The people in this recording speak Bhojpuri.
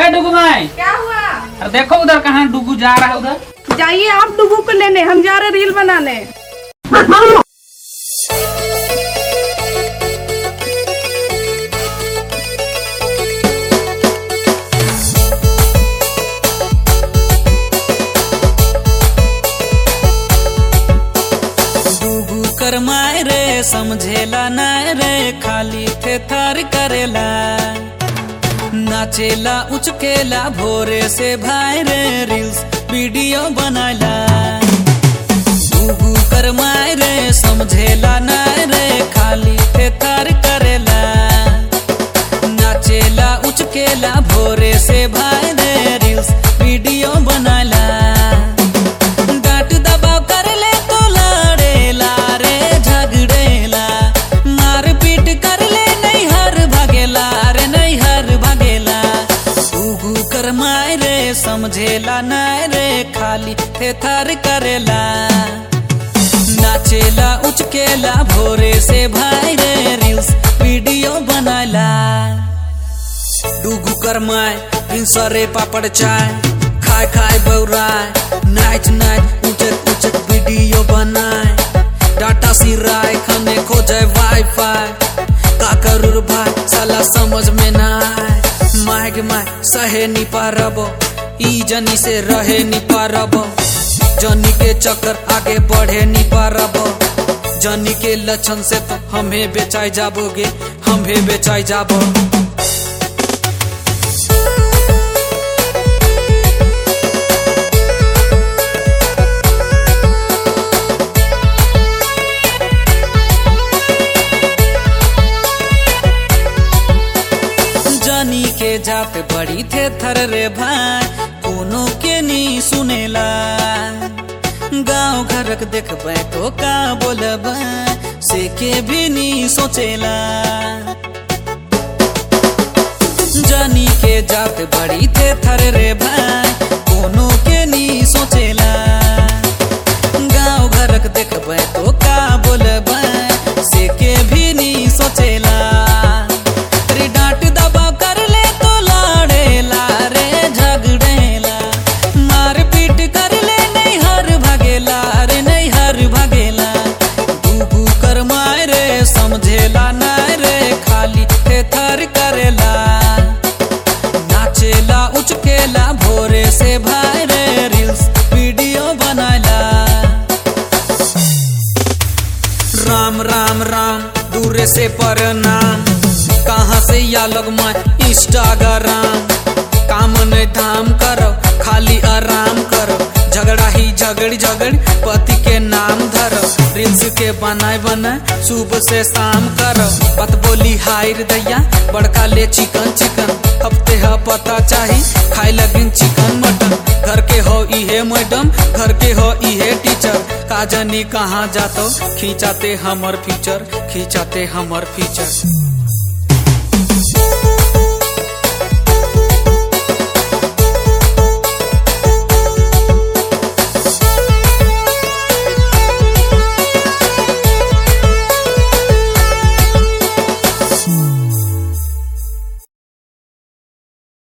ए डुगू भाई, क्या हुआ? अरे देखो उधर कहाँ डुगू जा रहा है। उधर जाइए आप डुगू को लेने, हम जा रहे रील बनाने। करमाए रे समझेला ना रे, खाली थे थार करेला, नाचेला उचकेला भोरे से भाई रे, रील्स वीडियो बनाला। डूबू करमाए रे समझेला ना रे, खाली थे थार करेला, नाचेला उचकेला भोरे से भाई रे, रील्स वीडियो बनाला। समझेला ना रे, खाली थे थार करेला, नाचेला उचकेला भोरे से भाई रे, रील्स वीडियो बनाला। डुगू करमाए दिन सरे पापड़ चाय, खाए खाए बौराए, नाच नाच उचक उचक वीडियो बनाए, डाटा सिराए खाने खोजे वाईफाई, का करूर भाई साला समझ में ना आए। माइक माइक सहे नी पारबो, ई जनी से रहे नी पारबो, जनी के चक्कर आगे बढ़े नी पारबो, जनी के लक्षण से तो हमें बेचाई जाबोगे, हमें बेचाई जाबो। जनी के जात बड़ी थे थर रे भाई, कोनो के नी सुनेला, गाँव घरक देखबे तो का बोलब से के भी नी सोचेला। जनी के जात बड़ी थे थर रे भाई, कोनो के नी सोचेला, गाँव घरक देखबे तो का बोलब से के भी नी सोचेला। समझेला ना रे, खाली थे थर करेला, नाचेला उचकेला भोरे से भाई रे, रील्स वीडियो बनाला। राम राम राम दूरे से प्रणाम, कहाँ से या लग मैं इंस्टाग्राम, काम नहीं धाम करो खाली आराम करो, झगड़ा ही झगड़ झगड़ पति के नाम धरो, रील्स के बनाए बनाए सुबह से शाम करो, बात बोली हायर दैया बड़का ले चिकन चिकन, हफ्ते ह पता चाही खाए लगिन चिकन मटन, घर के हो इहे मैडम, घर के हो इहे टीचर, का जानी कहाँ जातो खींचाते हमर फीचर, खींचाते हमर फीचर।